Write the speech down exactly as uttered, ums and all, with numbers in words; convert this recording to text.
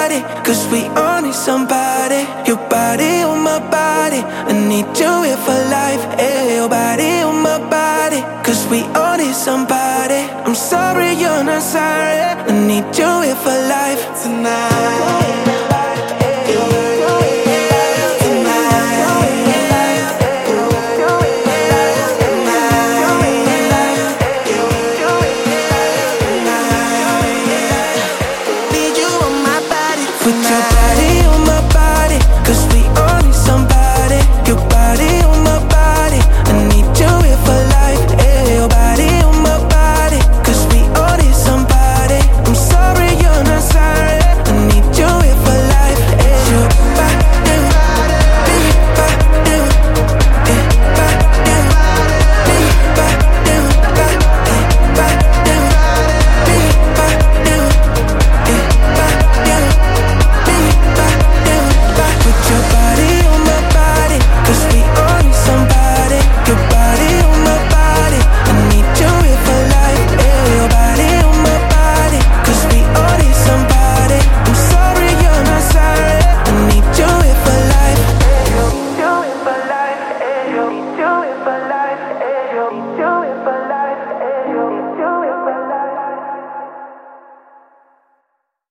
body, cause we all need somebody. Your body on my body, I need you here for life. Hey, your body on my body, cause we all need somebody. I'm sorry you're not sorry, I need you here for life tonight.